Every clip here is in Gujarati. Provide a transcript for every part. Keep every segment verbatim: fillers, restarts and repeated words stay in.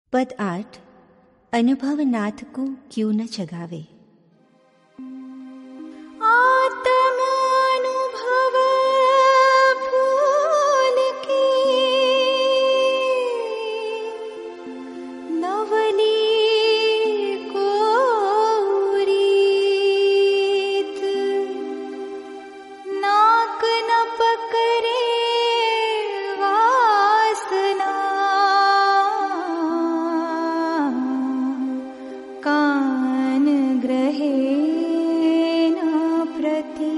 पद आठ। अनुभव नाथ को क्यों न जगावे। आत्म अनुभव फूल की नवली को रीत, नाक न पकड़े वासना, कान ग्रहे न प्रतीत।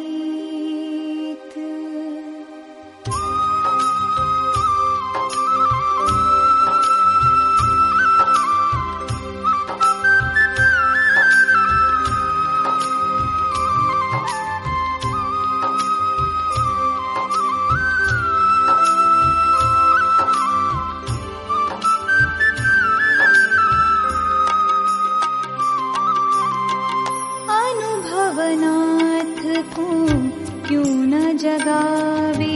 अनुभवनाथ को क्यों न जगावे,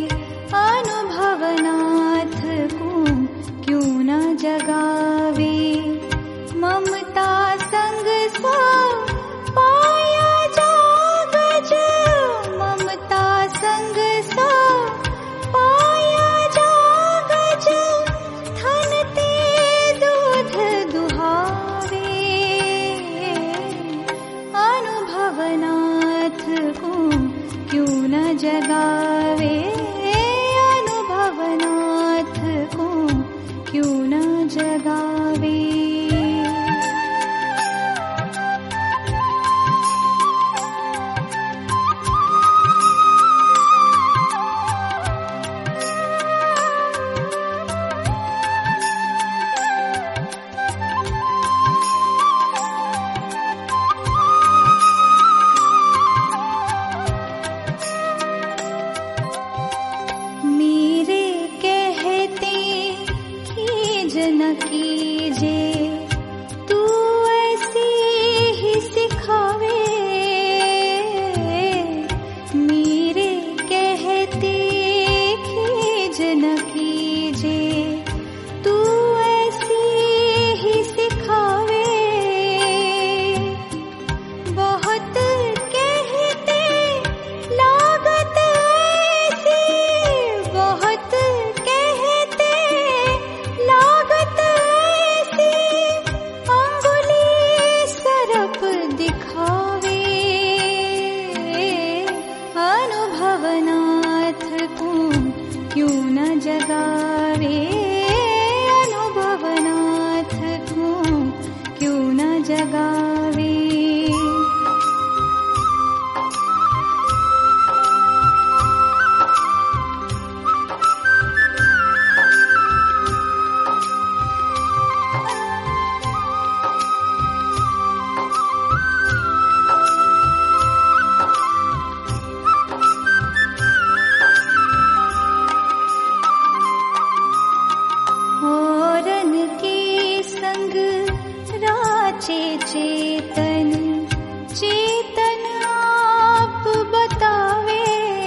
अनुभवनाथ को क्यों न जगावे। ममता संग सा पाया जागज, ममता संग सा पाया जागज। थनते दूध दुहावे, अनुभवनाथ को क्यों न जगावे, अनुभवनाथ को क्यों न जगावे। मेरे कहते कीज न कीजे, तू ऐसी ही सिखावे। मेरे कहते कीज न कीजे, तू ऐसी ही सिखावे। बहुत कहते लागत ऐसी, बहुत कहते लागत ऐसी। अंगुली सरप दिखावे, अनुभवनाथ को क्यों न जगावे, अनुभवनाथ को क्यों न जगावे। औरन के संग राचे चेतन, चेतन आप बतावे।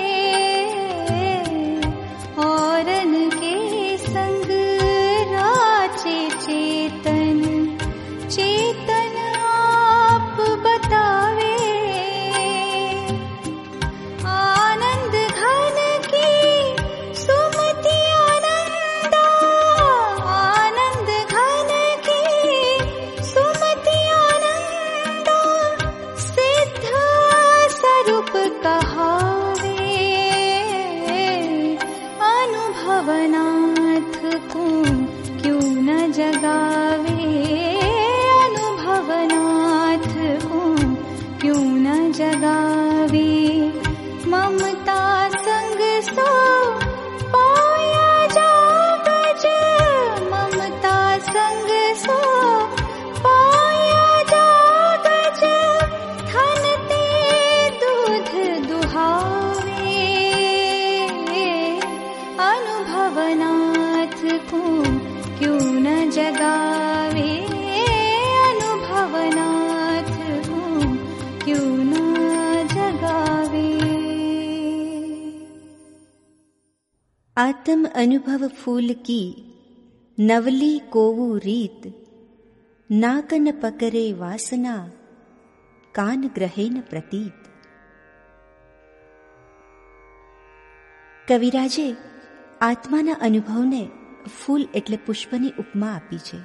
औरन के संग राचे चेतन, चेतन आप बतावे। आनंद घन की सुमति आनंदा, आनंद घन की सुमति आनंदा। सिद्ध स्वरूप कहावे, अनुभवनाथ को क्यों न जगावे, अनुभवनाथ को क्यों न जगावे। ममता संग सो पाया जागज, ममता संग सो पाया जागज। थनते दूध दुहावे, अनुभवनाथ को क्यों न जगावे, अनुभवनाथ को क्यों न जगावे। आत्म अनुभव फूल की નવલી કોવું રીત, નાકન પકરે વાસના, કાન ગ્રહેન પ્રતીત. કવિરાજે આત્માના અનુભવને ફૂલ એટલે પુષ્પની ઉપમા આપી છે.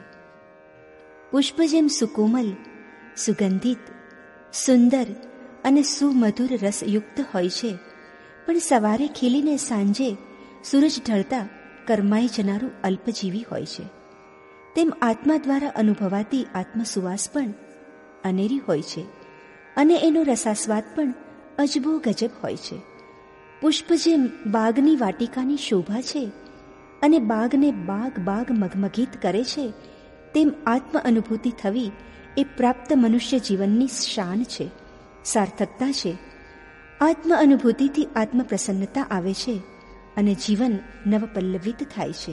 પુષ્પ જેમ સુકોમલ, સુગંધિત, સુંદર અને સુમધુર રસયુક્ત હોય છે, પણ સવારે ખીલીને સાંજે સૂરજ ઢળતા કરમાઈ જનારું અલ્પજીવી હોય છે. તેમ આત્મા દ્વારા અનુભવાતી આત્મસુવાસ પણ અનેરી હોય છે અને એનો રસાસ્વાદ પણ અજબો ગજબ હોય છે. પુષ્પ જેમ બાગની વાટિકાની શોભા છે અને બાગને બાગ બાગ મગમગીત કરે છે, તેમ આત્મ અનુભૂતિ થવી એ પ્રાપ્ત મનુષ્ય જીવનની શાન છે, સાર્થકતા છે. આત્મ અનુભૂતિથી આત્મપ્રસન્નતા આવે છે અને જીવન નવપલ્લવિત થાય છે.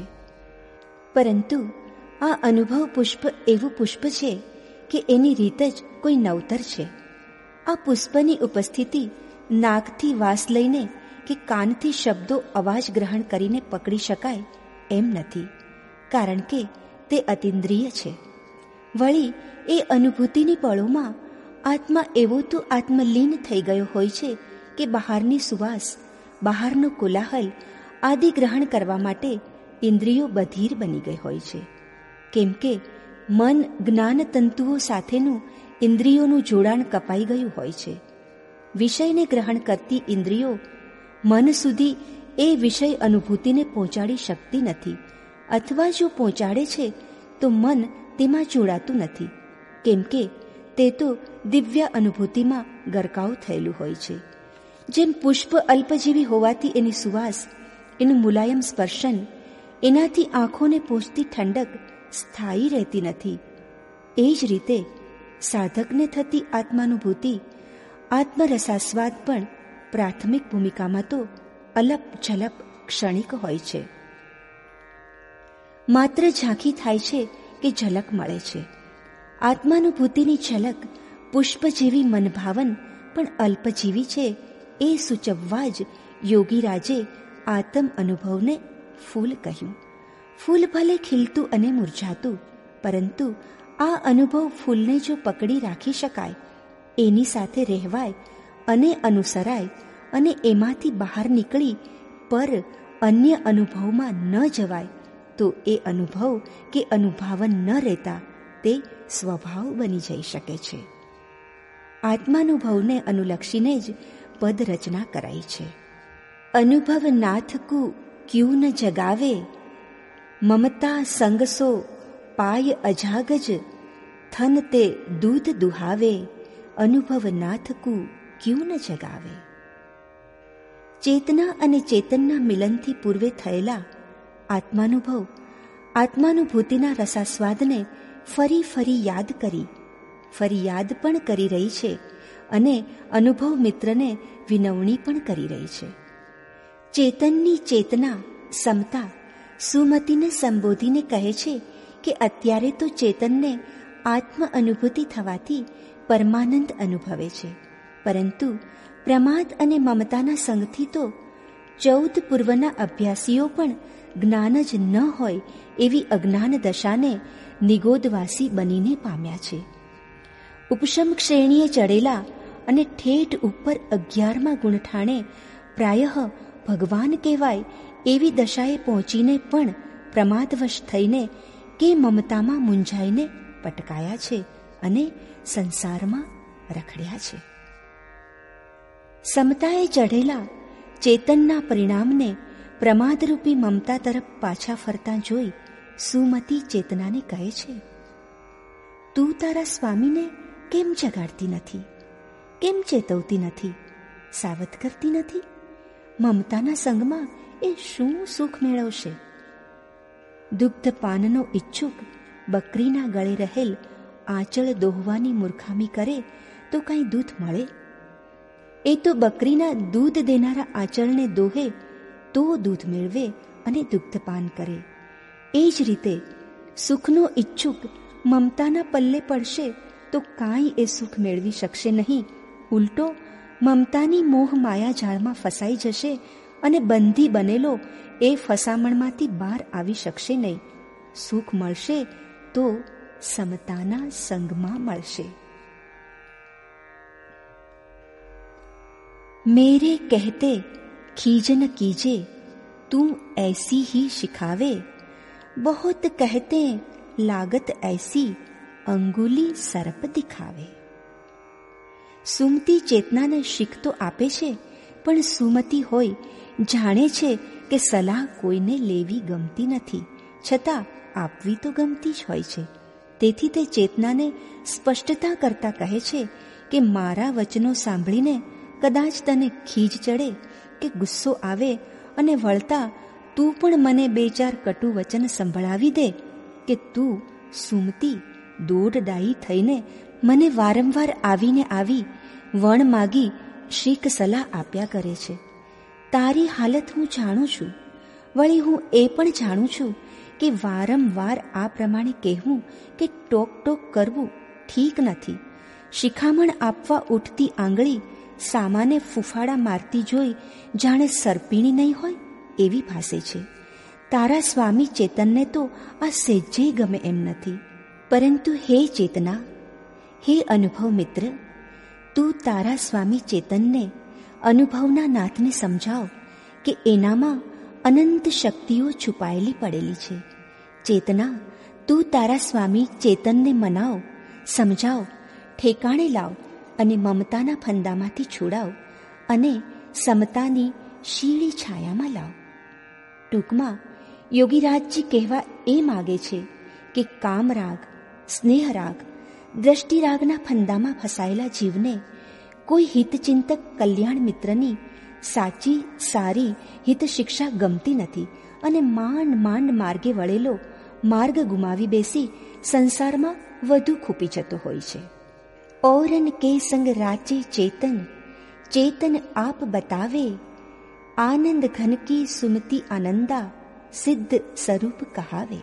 પરંતુ આ અનુભવ પુષ્પ એવું પુષ્પ છે કે એની રીત જ કોઈ નવતર છે. આ પુષ્પની ઉપસ્થિતિ નાકથી વાસ લઈને કે કાનથી શબ્દો અવાજ ગ્રહણ કરીને પકડી શકાય એમ નથી, કારણ કે તે અતિન્દ્રિય છે. વળી એ અનુભૂતિની પળોમાં આત્મા એવો તો આત્મલીન થઈ ગયો હોય છે કે બહારની સુવાસ, બહારનો કોલાહલ આદિ ગ્રહણ કરવા માટે ઇન્દ્રિયો બધીર બની ગઈ હોય છે. કેમ કે મન જ્ઞાન તંતુઓ સાથેનું ઇન્દ્રિયોનું જોડાણ કપાઈ ગયું હોય છે. વિષયને ગ્રહણ કરતી ઇન્દ્રિયો મન સુધી એ વિષય અનુભૂતિને પહોંચાડી શકતી નથી, અથવા જો પહોંચાડે છે તો મન તેમાં જોડાતું નથી, કેમ કે તે તો દિવ્ય અનુભૂતિમાં ગરકાવ થયેલું હોય છે. જેમ પુષ્પ અલ્પજીવી હોવાથી એની સુવાસ, એનું મુલાયમ સ્પર્શન, એનાથી આંખોને પહોંચતી ઠંડક સ્થાયી રહેતી નથી, એ જ રીતે સાધકને થતી આત્માનુભૂતિ, આત્મરસાસ્વાદ પણ પ્રાથમિક ભૂમિકામાં તો અલપ ઝલપ ક્ષણિક હોય છે. માત્ર ઝાંખી થાય છે કે ઝલક મળે છે. આત્માનુભૂતિની ઝલક પુષ્પ જેવી મનભાવન પણ અલ્પજીવી છે એ સૂચવવા જ યોગીરાજે આત્મ અનુભવને ફૂલ કહ્યું. ફૂલ ભલે ખીલતું અને મુરઝાતું, પરંતુ આ અનુભવ ફૂલને જો પકડી રાખી શકાય, એની સાથે રહેવાય અને અનુસરાય અને એમાંથી બહાર નીકળી પર અન્ય અનુભવમાં ન જવાય, તો એ અનુભવ કે અનુભાવન ન રહેતા તે સ્વભાવ બની જઈ શકે છે. આત્માનુભવને અનુલક્ષીને જ પદ રચના કરાઈ છે. અનુભવ નાથકુ ક્યુ ન જગાવે, મમતા સંગસો પાય અજાગજ, થન તે દૂધ દુહાવે, અનુભવ નાથકુ ક્યુ ન જગાવે. ચેતના અને ચેતનના મિલનથી પૂર્વે થયેલા આત્માનુભવ, આત્માનુભૂતિના રસાસ્વાદને ફરી ફરી યાદ કરી, ફરી યાદ પણ કરી રહી છે અને અનુભવ મિત્રને વિનવણી પણ કરી રહી છે. ચેતનની ચેતના સમતા સુમતિને સંબોધીને કહે છે કે અત્યારે તો ચેતનને આત્મ અનુભૂતિ થવાથી પરમાનંદ અનુભવે છે, પરંતુ પ્રમાદ અને મમતાના સંગથી તો ચૌદ પૂર્વના અભ્યાસીઓ પણ જ્ઞાન જ ન હોય એવી અજ્ઞાન દશાને નિગોદવાસી બનીને પામ્યા છે. ઉપશમ શ્રેણીએ ચડેલા અને ઠેઠ ઉપર અગિયારમાં ગુણઠાણે પ્રાયઃ ભગવાન કહેવાય એવી દશાએ પહોંચીને પણ પ્રમાદવશ થઈને કે મમતામાં મૂંઝાઈને પટકાયા છે અને સંસારમાં રખડ્યા છે. સમતાએ ચઢેલા ચેતનના પરિણામને પ્રમાદરૂપી મમતા તરફ પાછા ફરતા જોઈ સુમતી ચેતનાને કહે છે, તું તારા સ્વામીને કેમ જગાડતી નથી, કેમ ચેતવતી નથી, સાવધ કરતી નથી? મમતાના સંગમાં એ શું સુખ મેળવશે? દુગ્ધ પાનનો ઈચ્છુક બકરીના ગળે રહેલ આંચળ દોહવાની મૂર્ખામી કરે તો કાંઈ દૂધ મળે? એ તો બકરીના દૂધ દેનારા આંચળને દોહે તો દૂધ મેળવે અને દુગ્ધપાન કરે. એ જ રીતે સુખનો ઈચ્છુક મમતાના પલ્લે પડશે તો કાંઈ એ સુખ મેળવી શકશે નહીં, ઉલટો મમતાની મોહ માયા જાળમાં ફસાઈ જશે અને બંધી બનેલો એ ફસામણમાંથી બહાર આવી શકશે નહીં. સુખ મળશે તો સમતાના સંગમાં મળશે. मेरे कहते खीजन कीजे तू ऐसी ही शिखावे, बहुत कहते लागत ऐसी અંગુલી સરપ દિખાવે. સુમતી ચેતનાને શીખ તો આપે છે, પણ સુમતી હોય જાણે છે કે સલાહ કોઈને લેવી ગમતી નથી, છતાં આપવી તો ગમતી જ હોય છે. તેથી તે ચેતનાને સ્પષ્ટતા કરતા કહે છે કે મારા વચનો સાંભળીને કદાચ તને ખીજ ચડે કે ગુસ્સો આવે અને વળતા તું પણ મને બે ચાર કટુ વચન સંભળાવી દે કે તું સુમતી દોઢ ડાયી થઈને મને વારંવાર આવીને આવી વણ માગી શીખ સલાહ આપ્યા કરે છે. તારી હાલત હું જાણું છું, વળી હું એ પણ જાણું છું કે વારંવાર આ પ્રમાણે કહેવું કે ટોક ટોક કરવું ઠીક નથી. શિખામણ આપવા ઉઠતી આંગળી સામાને ફૂફાડા મારતી જોઈ જાણે સરપીણી નહીં હોય એવી ભાસે છે. તારા સ્વામી ચેતનને તો આ સહેજે ગમે એમ નથી. પરંતુ હે ચેતના, હે અનુભવ મિત્ર, તું તારા સ્વામી ચેતનને, અનુભવના નાથને સમજાવ કે એનામાં અનંત શક્તિઓ છુપાયેલી પડેલી છે. ચેતના, તું તારા સ્વામી ચેતનને મનાવ, સમજાવ, ઠેકાણે લાવ અને મમતાના ફંદામાંથી છોડાવ અને સમતાની શીળી છાયામાં લાવ. ટૂંકમાં યોગીરાજજી કહેવા એ માગે છે કે કામરાગ, સ્નેહરાગ, દ્રષ્ટિરાગના ફંદામાં ફસાયેલા જીવને કોઈ હિતચિંતક કલ્યાણ મિત્રની સાચી સારી હિત શિક્ષા ગમતી નથી અને માંડ માંડ માર્ગે વળેલો માર્ગ ગુમાવી બેસી સંસારમાં વધુ ખૂપી જતો હોય છે. ઔરન કે સંગ રાચે ચેતન, ચેતન આપ બતાવે, આનંદ ઘન કી સુમતિ આનંદા, સિદ્ધ સ્વરૂપ કહાવે.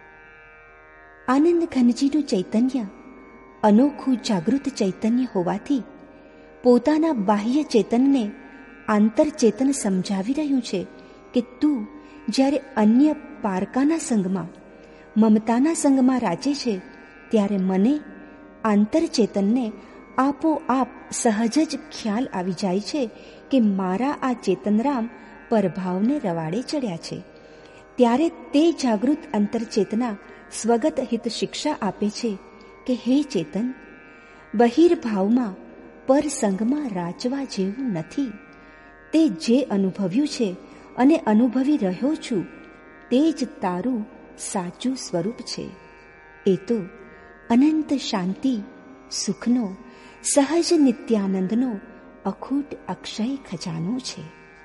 આનંદ ઘનજીનું ચૈતન્ય અનોખું જાગૃત ચૈતન્ય હોવાથી પોતાના બાહ્ય ચેતનને આંતરચેતન સમજાવી રહ્યું છે કે તું જ્યારે અન્ય પારકાના સંગમાં, મમતાના સંગમાં રાચે છે ત્યારે મને આંતરચેતનને આપોઆપ સહજ જ ખ્યાલ આવી જાય છે કે મારા આ ચેતનરામ પરભાવને રવાડે ચડ્યા છે. ત્યારે તે જાગૃત અંતરચેતના સ્વગત હિત શિક્ષા આપે છે કે હે ચેતન, બહિર્ભાવમાં પરસંગમાં રાચવા જેવું નથી. તે જે અનુભવ્યું છે અને અનુભવી રહ્યો છું તે જ તારું સાચું સ્વરૂપ છે. એ તો અનંત શાંતિ, સુખનો, સહજ નિત્યાનંદનો અખૂટ અક્ષય ખજાનો છે.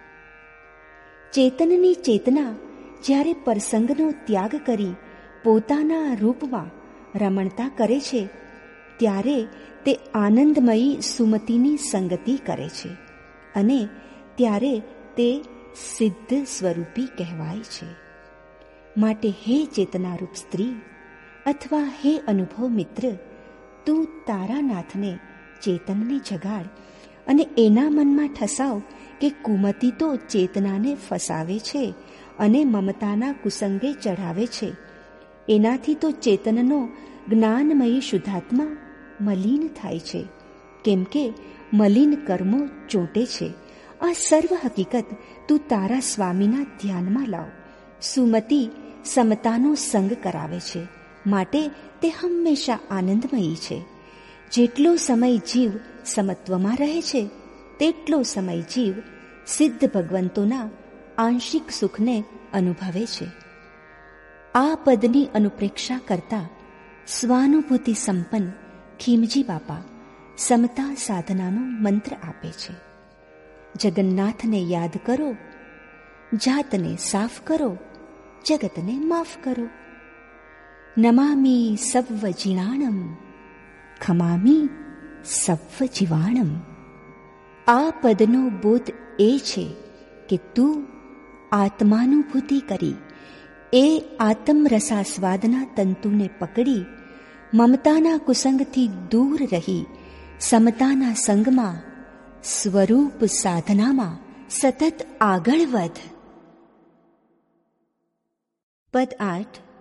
ચેતનની ચેતના જ્યારે પરસંગનો ત્યાગ કરી પોતાના રૂપમાં રમણતા કરે છે ત્યારે તે આનંદમયી સુમતિની સંગતિ કરે છે અને ત્યારે તે સિદ્ધ સ્વરૂપી કહેવાય છે. માટે હે ચેતનારૂપ સ્ત્રી અથવા હે અનુભવ મિત્ર, તું તારા નાથને, ચેતનને જગાડ અને એના મનમાં ઠસાવ કે કુમતિ તો ચેતનાને ફસાવે છે અને મમતાના કુસંગે ચઢાવે છે. એનાથી તો ચેતનનો જ્ઞાનમયી શુદ્ધાત્મા મલિન થાય છે, કેમ કે મલિન કર્મો ચોંટે છે. આ સર્વ હકીકત તું તારા સ્વામીના ધ્યાનમાં લાવ. સુમતિ સમતાનો સંગ કરાવે છે, માટે તે હંમેશા આનંદમયી છે. જેટલો સમય જીવ સમત્વમાં રહે છે તેટલો સમય જીવ સિદ્ધ ભગવંતોના આંશિક સુખને અનુભવે છે. આ પદની અનુપ્રેક્ષા કરતા સ્વાનુભૂતિ સંપન્ન ખીમજી બાપા સમતા સાધનાનો મંત્ર આપે છે. જગન્નાથને યાદ કરો, જાતને સાફ કરો, જગતને માફ કરો. નમામી સવ્વ જીણાણમ, ખમામી સવ્વ જીવાણમ. આ પદનો બોધ એ છે કે તું આત્માનુભૂતિ કરી એ આત્મરસાસ્વાદના તંતુને પકડી મમતાના કુસંગથી દૂર રહી સમતાના સંગમાં સ્વરૂપ સાધનામાં સતત આગળ વધ. પદ આઠ.